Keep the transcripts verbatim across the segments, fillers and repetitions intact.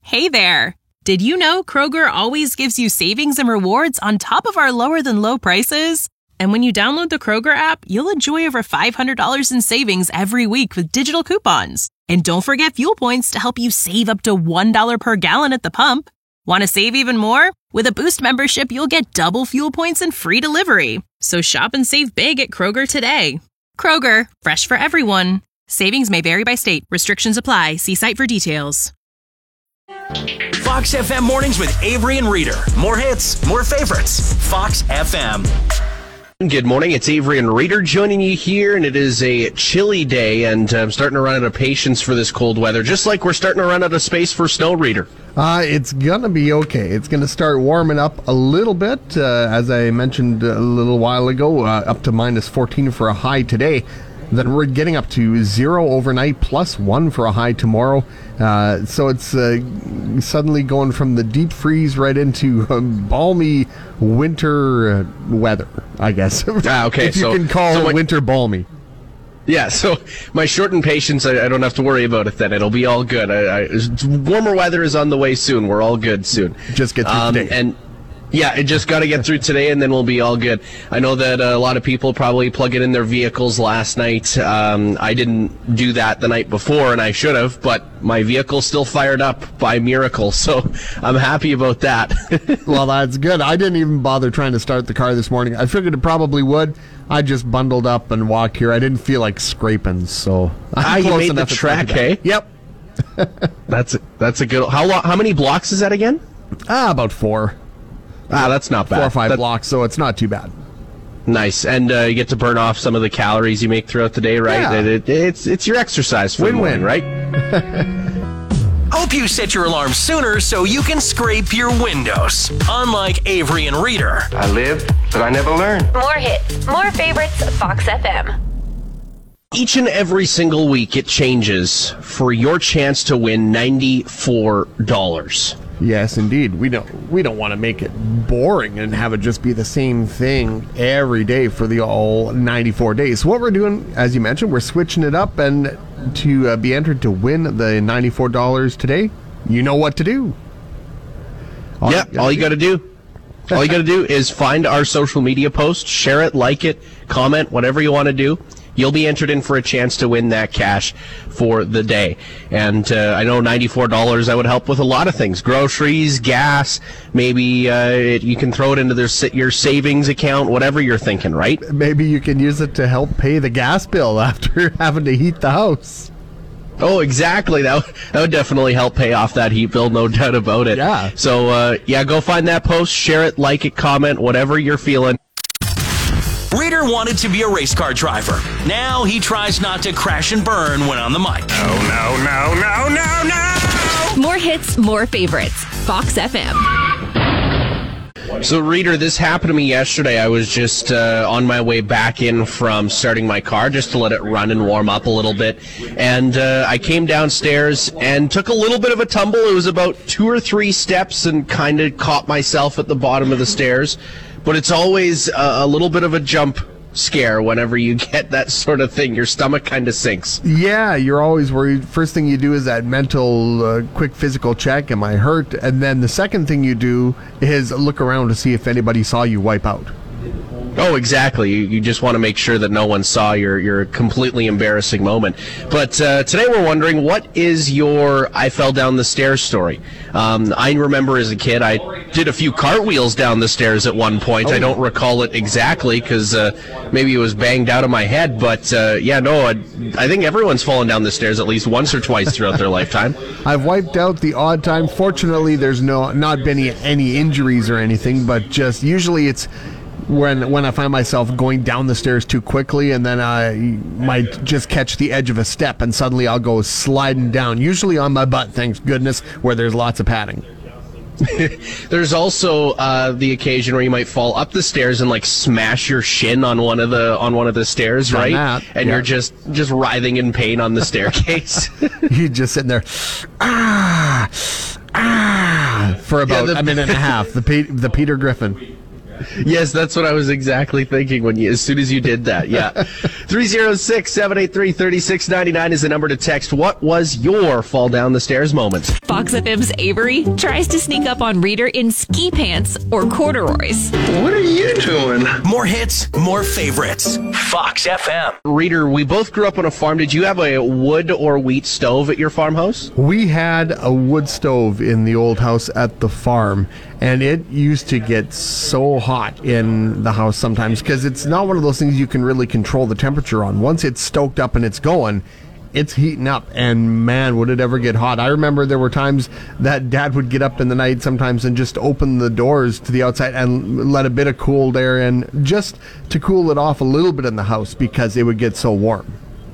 Hey there! Did you know Kroger always gives you savings and rewards on top of our lower-than-low prices? And when you download the Kroger app, you'll enjoy over five hundred dollars in savings every week with digital coupons. And don't forget fuel points to help you save up to one dollar per gallon at the pump. Want to save even more? With a Boost membership, you'll get double fuel points and free delivery. So shop and save big at Kroger today. Kroger, fresh for everyone. Savings may vary by state. Restrictions apply. See site for details. Fox F M Mornings with Avery and Reader. More hits, more favorites. Fox F M. Good morning. It's Avery and Reader joining you here, and it is a chilly day, and I'm starting to run out of patience for this cold weather, just like we're starting to run out of space for snow, Reader. Uh, it's going to be okay. It's going to start warming up a little bit, uh, as I mentioned a little while ago, uh, up to minus fourteen for a high today. Then we're getting up to zero overnight, plus one for a high tomorrow. Uh, so it's uh, suddenly going from the deep freeze right into uh, balmy winter uh, weather, I guess. Ah, okay. If you so, can call so it my, winter balmy. Yeah, so my shortened patience, I, I don't have to worry about it then. It'll be all good. I, I, warmer weather is on the way soon. We're all good soon. Just get through um, today. And yeah, it just got to get through today, and then we'll be all good. I know that uh, a lot of people probably plug it in their vehicles last night. Um, I didn't do that the night before, and I should have, but my vehicle's still fired up by miracle, so I'm happy about that. Well, that's good. I didn't even bother trying to start the car this morning. I figured it probably would. I just bundled up and walked here. I didn't feel like scraping, so Ah, you made the trek, hey? Yep. That's a, that's a good. How long? How many blocks is that again? Ah, about four. Ah, that's not bad. Four or five that, blocks, so it's not too bad. Nice, and uh, you get to burn off some of the calories you make throughout the day, right? Yeah. It, it, it's it's your exercise for Win-win, the morning, right? Hope you set your alarm sooner so you can scrape your windows. Unlike Avery and Reader. I lived, but I never learned. More hits, more favorites, Fox F M. Each and every single week, it changes for your chance to win ninety-four dollars. Yes, indeed. We don't we don't want to make it boring and have it just be the same thing every day for the all ninety-four days. So what we're doing, as you mentioned, we're switching it up, and to uh, be entered to win the ninety-four dollars today, you know what to do. All yeah, you all you got to do. All you got to do is find our social media post, share it, like it, comment, whatever you want to do. You'll be entered in for a chance to win that cash for the day. And uh, I know ninety-four dollars, that would help with a lot of things. Groceries, gas, maybe uh, it, you can throw it into their, your savings account, whatever you're thinking, right? Maybe you can use it to help pay the gas bill after having to heat the house. Oh, exactly. That, w- that would definitely help pay off that heat bill, no doubt about it. Yeah. So, uh, yeah, go find that post, share it, like it, comment, whatever you're feeling. Reader wanted to be a race car driver. Now he tries not to crash and burn when on the mic. No, no, no, no, no, no! More hits, more favorites, Fox F M. So, Reader, this happened to me yesterday. I was just uh, on my way back in from starting my car just to let it run and warm up a little bit. And uh, I came downstairs and took a little bit of a tumble. It was about two or three steps and kind of caught myself at the bottom of the stairs. But it's always a, a little bit of a jump scare whenever you get that sort of thing. Your stomach kind of sinks. Yeah, you're always worried. First thing you do is that mental, uh, quick physical check. Am I hurt? And then the second thing you do is look around to see if anybody saw you wipe out. Oh, exactly. You, you just want to make sure that no one saw your, your completely embarrassing moment. But uh, today we're wondering, what is your I fell down the stairs story? Um, I remember as a kid, I did a few cartwheels down the stairs at one point. Oh. I don't recall it exactly because uh, maybe it was banged out of my head. But uh, yeah, no, I, I think everyone's fallen down the stairs at least once or twice throughout their lifetime. I've wiped out the odd time. Fortunately, there's no not been any, any injuries or anything, but just usually it's when when I find myself going down the stairs too quickly, and then I might just catch the edge of a step, and suddenly I'll go sliding down, usually on my butt, thank goodness, where there's lots of padding. There's also uh, the occasion where you might fall up the stairs and like smash your shin on one of the on one of the stairs, Done right? that, and yeah. you're just just writhing in pain on the staircase. You're just sitting there, ah, ah, for about Yeah, the- a minute and a half. The Pe- the Peter Griffin. Yes, that's what I was exactly thinking when you, as soon as you did that. Yeah. three oh six, seven eight three, three six nine nine is the number to text. What was your fall down the stairs moment? Fox F M's Avery tries to sneak up on Reader in ski pants or corduroys. What are you doing? More hits, more favorites. Fox F M. Reader, we both grew up on a farm. Did you have a wood or wheat stove at your farmhouse? We had a wood stove in the old house at the farm, and it used to get so hot in the house sometimes because it's not one of those things you can really control the temperature on. Once it's stoked up and it's going, it's heating up, and man, would it ever get hot. I remember there were times that Dad would get up in the night sometimes and just open the doors to the outside and let a bit of cool air in just to cool it off a little bit in the house because it would get so warm.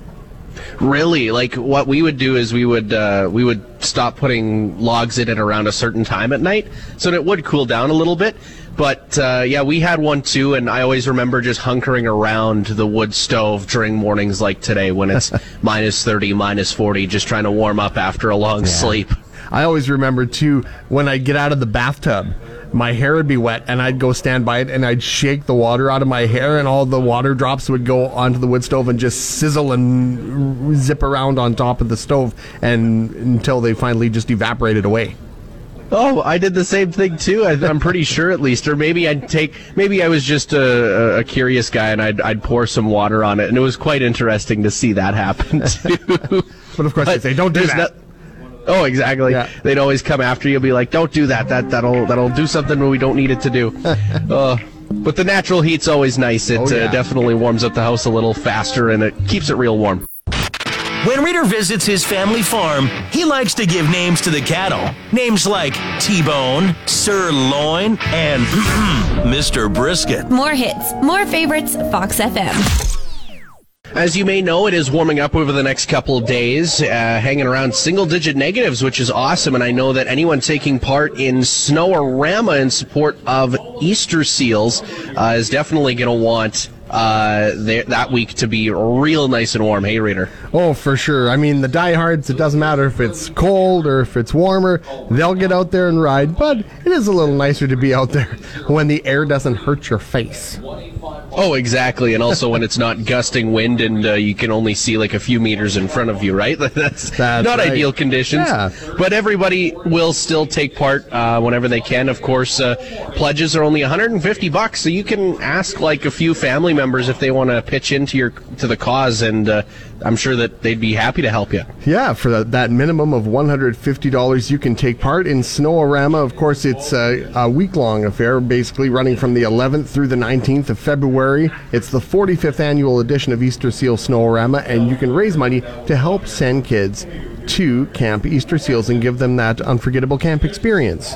Really, like what we would do is we would uh, we would stop putting logs in it around a certain time at night, so that it would cool down a little bit. But uh, yeah, we had one too, and I always remember just hunkering around the wood stove during mornings like today when it's minus thirty, minus forty, just trying to warm up after a long yeah. sleep. I always remember too when I'd get out of the bathtub, my hair would be wet, and I'd go stand by it, and I'd shake the water out of my hair, and all the water drops would go onto the wood stove and just sizzle and zip around on top of the stove, and until they finally just evaporated away. Oh, I did the same thing too. I, I'm pretty sure, at least, or maybe I'd take. Maybe I was just a, a curious guy, and I'd I'd pour some water on it, and it was quite interesting to see that happen too. But of course, but they say don't do that. Not, Oh, exactly. Yeah. They'd always come after you and be like, don't do that. That, that'll that'll do something we don't need it to do. uh, but the natural heat's always nice. It oh, yeah. uh, definitely warms up the house a little faster, and it keeps it real warm. When Reader visits his family farm, he likes to give names to the cattle. Names like T-Bone, Sirloin, and Mister Brisket. More hits, more favorites, Fox F M. As you may know, it is warming up over the next couple of days, uh, hanging around single-digit negatives, which is awesome. And I know that anyone taking part in Snow-A-Rama in support of Easter seals uh, is definitely going to want uh, th- that week to be real nice and warm. Hey, Reader. Oh, for sure. I mean, the diehards, it doesn't matter if it's cold or if it's warmer, they'll get out there and ride. But it is a little nicer to be out there when the air doesn't hurt your face. Oh, exactly. And also when it's not gusting wind and uh, you can only see like a few meters in front of you, right? That's, That's not right. Ideal conditions. Yeah. But everybody will still take part uh, whenever they can. Of course, uh, pledges are only one hundred fifty bucks, so you can ask like a few family members if they want to pitch into your to the cause, and uh, I'm sure that they'd be happy to help you. Yeah, for the, that minimum of one hundred fifty dollars, you can take part in Snow-A-Rama. Of course, it's a, a week-long affair, basically running from the eleventh through the nineteenth of February. It's the forty-fifth annual edition of Easter Seal Snow-A-Rama, and you can raise money to help send kids to Camp Easter Seals and give them that unforgettable camp experience.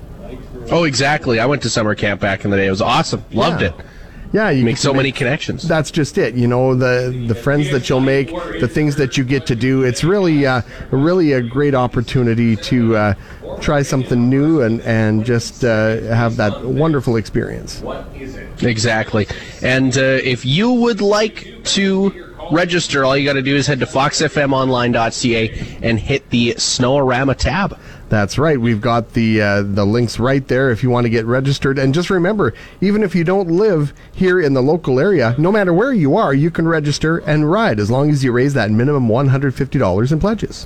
Oh, exactly. I went to summer camp back in the day. It was awesome. Loved yeah. it. Yeah, you make so make, many connections. That's just it. You know, the the friends that you'll make, the things that you get to do. It's really, uh, really a great opportunity to uh, try something new and and just uh, have that wonderful experience. Exactly. And uh, if you would like to register, all you got to do is head to fox f m online dot c a and hit the Snow-A-Rama tab. That's right. We've got the uh, the links right there if you want to get registered. And just remember, even if you don't live here in the local area, no matter where you are, you can register and ride as long as you raise that minimum one hundred fifty dollars in pledges.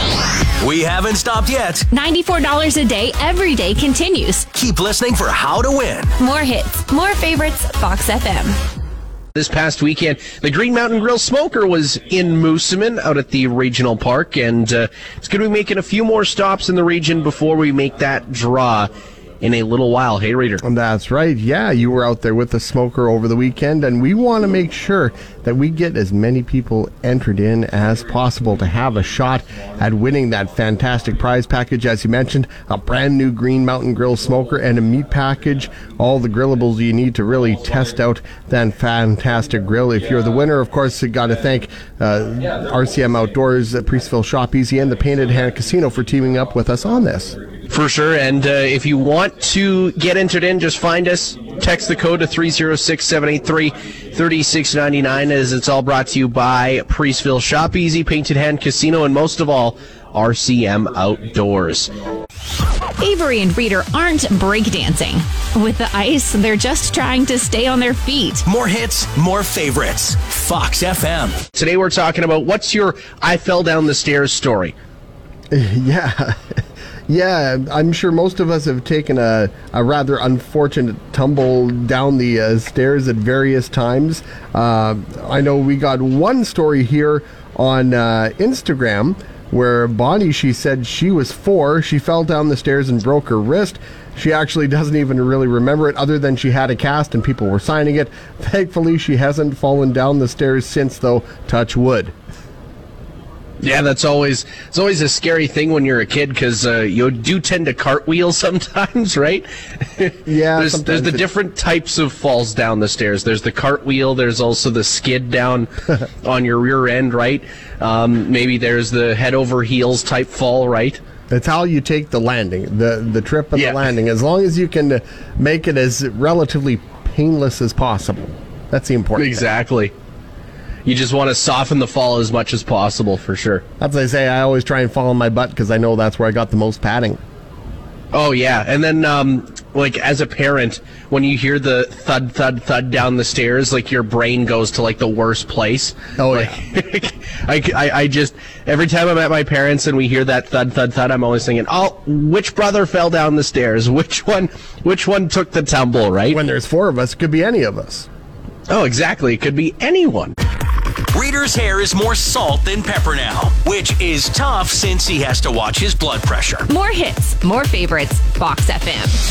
We haven't stopped yet. ninety-four dollars a day, every day continues. Keep listening for how to win. More hits, more favorites, Fox F M. This past weekend, the Green Mountain Grill Smoker was in Moosomin out at the regional park, and uh, it's going to be making a few more stops in the region before we make that draw in a little while. Hey, Reader. That's right. Yeah, you were out there with the Smoker over the weekend, and we want to make sure that we get as many people entered in as possible to have a shot at winning that fantastic prize package. As you mentioned, a brand new Green Mountain Grill Smoker and a meat package, all the grillables you need to really test out that fantastic grill. If you're the winner, of course, you got to thank uh, R C M Outdoors, uh, Priestville Shop Easy, and the Painted Hand Casino for teaming up with us on this. For sure, and uh, if you want to get entered in, just find us, text the code to three oh six, seven eight three, three six nine nine, as it's all brought to you by Priestville Shop Easy, Painted Hand Casino, and most of all, R C M Outdoors. Avery and Reader aren't breakdancing. With the ice, they're just trying to stay on their feet. More hits, more favorites. Fox F M. Today we're talking about what's your I fell down the stairs story. Yeah. Yeah, I'm sure most of us have taken a, a rather unfortunate tumble down the uh, stairs at various times. Uh, I know we got one story here on uh, Instagram where Bonnie, she said she was four. She fell down the stairs and broke her wrist. She actually doesn't even really remember it other than she had a cast and people were signing it. Thankfully, she hasn't fallen down the stairs since, though. Touch wood. Yeah, that's always it's always a scary thing when you're a kid because uh, you do tend to cartwheel sometimes, right? Yeah, there's, there's the it... different types of falls down the stairs. There's the cartwheel. There's also the skid down on your rear end, right? Um, maybe there's the head over heels type fall, right? That's how you take the landing, the the trip and yeah. the landing. As long as you can make it as relatively painless as possible. That's the important exactly. thing. You just want to soften the fall as much as possible, for sure. As I say, I always try and fall on my butt because I know that's where I got the most padding. Oh, yeah. And then, um, like, as a parent, when you hear the thud, thud, thud down the stairs, like, your brain goes to, like, the worst place. Oh, like, yeah. I, I, I just, every time I'm at my parents' and we hear that thud, thud, thud, I'm always thinking, oh, which brother fell down the stairs? Which one, which one took the tumble, right? When there's four of us, it could be any of us. Oh, exactly. It could be anyone. Reader's hair is more salt than pepper now, which is tough since he has to watch his blood pressure. More hits, more favorites, Fox F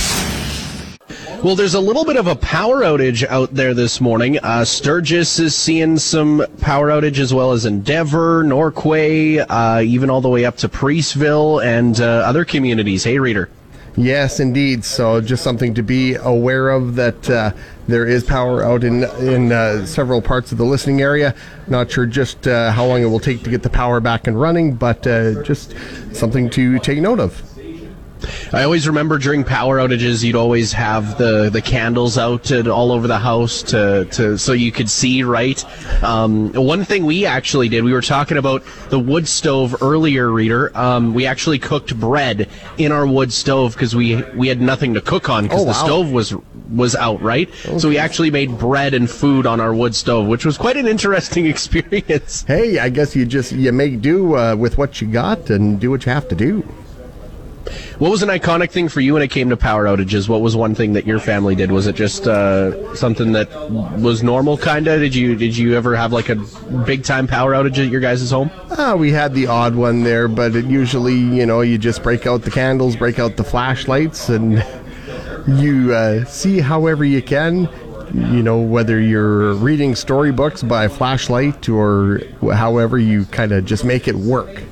M. Well, there's a little bit of a power outage out there this morning. Uh, Sturgis is seeing some power outage as well as Endeavor, Norquay, uh, even all the way up to Priestville and uh, other communities. Hey, Reader. Yes, indeed. So just something to be aware of, that uh, there is power out in in uh, several parts of the listening area. Not sure just uh, how long it will take to get the power back and running, but uh, just something to take note of. I always remember during power outages, you'd always have the, the candles out and all over the house to, to so you could see, right? Um, one thing we actually did, we were talking about the wood stove earlier, Reader. Um, we actually cooked bread in our wood stove because we we had nothing to cook on because oh, wow. the stove was was out, right? Okay. So we actually made bread and food on our wood stove, which was quite an interesting experience. Hey, I guess you just you make do uh, with what you got and do what you have to do. What was an iconic thing for you when it came to power outages? What was one thing that your family did? Was it just uh, something that was normal, kind of? Did you did you ever have like a big time power outage at your guys' home? Uh, we had the odd one there, but it usually, you know, you just break out the candles, break out the flashlights, and you uh, see however you can. You know, whether you're reading storybooks by flashlight or however, you kind of just make it work.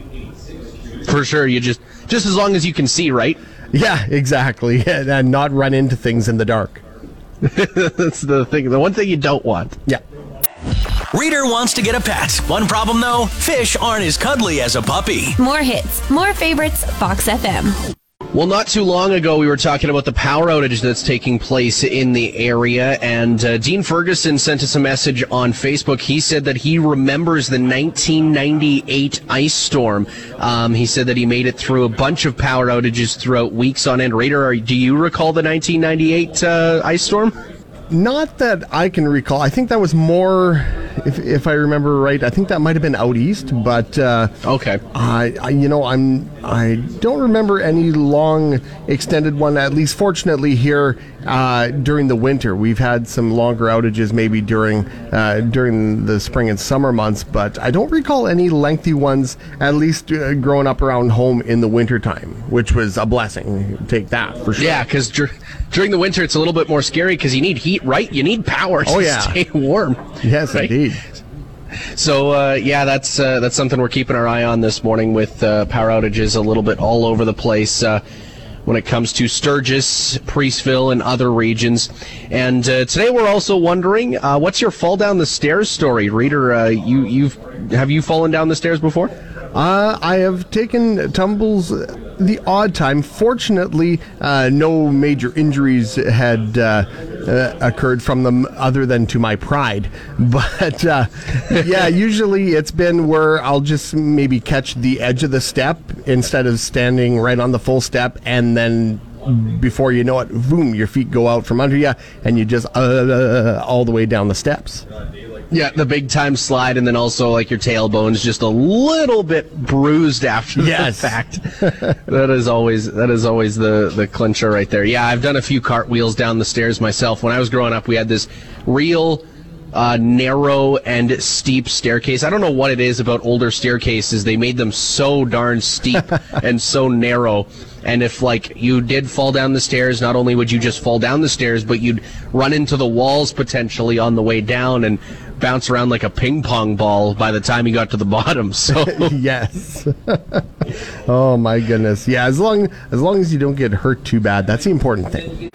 For sure, you just just as long as you can see, right? Yeah, exactly, and not run into things in the dark. That's the thing. The one thing you don't want. Yeah. Reader wants to get a pet. One problem, though, fish aren't as cuddly as a puppy. More hits, more favorites, Fox F M. Well, not too long ago, we were talking about the power outage that's taking place in the area, and uh, Dean Ferguson sent us a message on Facebook. He said that he remembers the nineteen ninety-eight ice storm. Um, he said that he made it through a bunch of power outages throughout weeks on end. Raider, are, do you recall the nineteen ninety-eight uh, ice storm? Not that I can recall. I think that was more, if if I remember right, I think that might have been out east. But uh, okay, I, I you know I'm I don't remember any long extended one. At least, fortunately, here uh, during the winter, we've had some longer outages, maybe during uh, during the spring and summer months. But I don't recall any lengthy ones. At least uh, growing up around home in the wintertime, which was a blessing. Take that for sure. Yeah, because dur- during the winter, it's a little bit more scary because you need heat. Right, you need power to oh, yeah. stay warm. Yes, right? indeed. So uh, yeah, that's uh, that's something we're keeping our eye on this morning with uh, power outages a little bit all over the place uh, when it comes to Sturgis, Priestville, and other regions. And uh, today we're also wondering, uh, what's your fall down the stairs story, Reader? Uh, you you've have you fallen down the stairs before? Uh, I have taken tumbles the odd time. Fortunately, uh, no major injuries had uh, uh, occurred from them other than to my pride. But uh, yeah, usually it's been where I'll just maybe catch the edge of the step instead of standing right on the full step, and then before you know it, boom, your feet go out from under you and you just uh, all the way down the steps. Yeah, the big time slide, and then also like your tailbone's just a little bit bruised after yes. the fact. that is always that is always the the clincher right there. Yeah, I've done a few cartwheels down the stairs myself. When I was growing up, we had this real uh, narrow and steep staircase. I don't know what it is about older staircases. They made them so darn steep and so narrow. And if, like, you did fall down the stairs, not only would you just fall down the stairs, but you'd run into the walls potentially on the way down and bounce around like a ping pong ball by the time you got to the bottom. So yes. Oh, my goodness. Yeah, as long as long as you don't get hurt too bad, that's the important thing.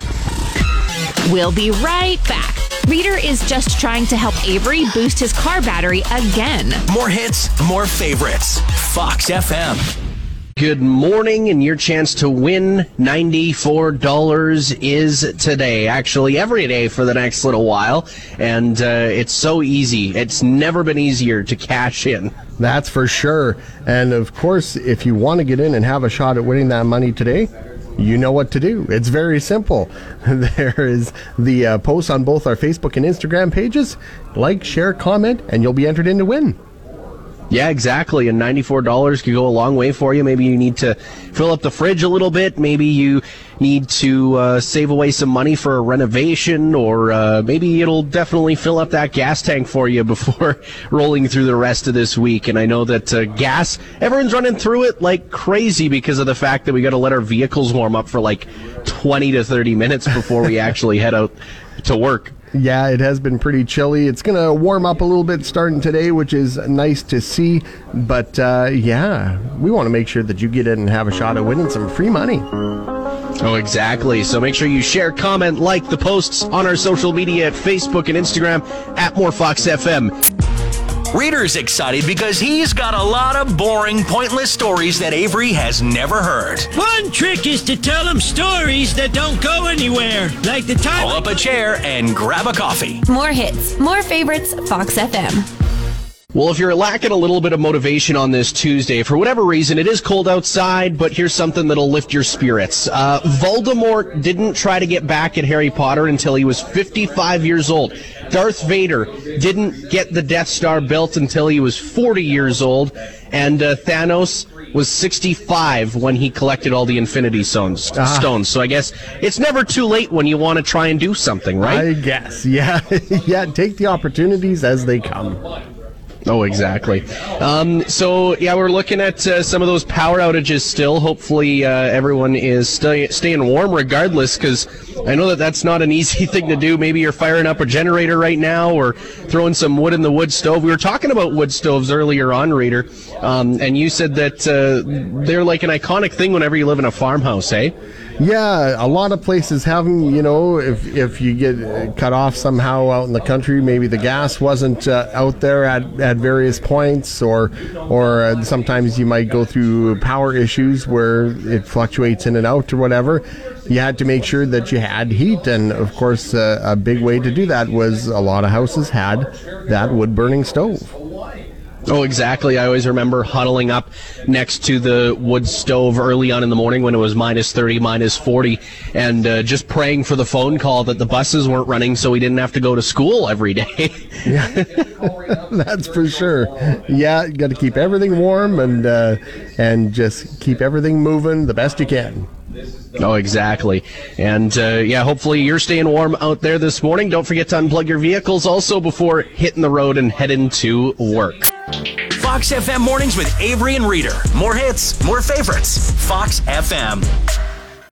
We'll be right back. Reader is just trying to help Avery boost his car battery again. More hits, more favorites. Fox F M. Good morning, and your chance to win ninety-four dollars is today. Actually, every day for the next little while. And uh, it's so easy. It's never been easier to cash in. That's for sure. And of course, if you want to get in and have a shot at winning that money today, you know what to do. It's very simple. There is the uh, post on both our Facebook and Instagram pages. Like, share, comment, and you'll be entered in to win. Yeah, exactly. And ninety-four dollars could go a long way for you. Maybe you need to fill up the fridge a little bit. Maybe you need to uh, save away some money for a renovation, or uh, maybe it'll definitely fill up that gas tank for you before rolling through the rest of this week. And I know that uh, gas, everyone's running through it like crazy because of the fact that we got to let our vehicles warm up for like twenty to thirty minutes before we actually head out to work. Yeah, it has been pretty chilly. It's going to warm up a little bit starting today, which is nice to see. But, uh, yeah, we want to make sure that you get in and have a shot at winning some free money. Oh, exactly. So make sure you share, comment, like the posts on our social media at Facebook and Instagram at More Fox F M. Reader's excited because he's got a lot of boring, pointless stories that Avery has never heard. One trick is to tell them stories that don't go anywhere, like the time... Pull up a chair and grab a coffee. More hits, more favorites, Fox F M. Well, if you're lacking a little bit of motivation on this Tuesday, for whatever reason, it is cold outside, but here's something that'll lift your spirits. Uh, Voldemort didn't try to get back at Harry Potter until he was fifty-five years old. Darth Vader didn't get the Death Star built until he was forty years old. And uh, Thanos was sixty-five when he collected all the Infinity Stones. Ah. stones. So I guess it's never too late when you want to try and do something, right? I guess, yeah. Yeah, take the opportunities as they come. Oh, exactly. Um, so, yeah, we're looking at uh, some of those power outages still. Hopefully uh, everyone is st- staying warm regardless, because I know that that's not an easy thing to do. Maybe you're firing up a generator right now or throwing some wood in the wood stove. We were talking about wood stoves earlier on, Reader, um, and you said that uh, they're like an iconic thing whenever you live in a farmhouse, eh? Yeah, a lot of places have them. You know, if if you get cut off somehow out in the country, maybe the gas wasn't uh, out there at, at various points, or or uh, sometimes you might go through power issues where it fluctuates in and out or whatever. You had to make sure that you had heat, and of course, uh, a big way to do that was a lot of houses had that wood-burning stove. Oh, exactly. I always remember huddling up next to the wood stove early on in the morning when it was minus thirty, minus forty, and uh, just praying for the phone call that the buses weren't running so we didn't have to go to school every day. Yeah, that's for sure. Yeah, you got to keep everything warm and uh, and just keep everything moving the best you can. Oh, exactly. And, uh, yeah, hopefully you're staying warm out there this morning. Don't forget to unplug your vehicles also before hitting the road and heading to work. Fox F M Mornings with Avery and Reader. More hits, more favorites. Fox F M.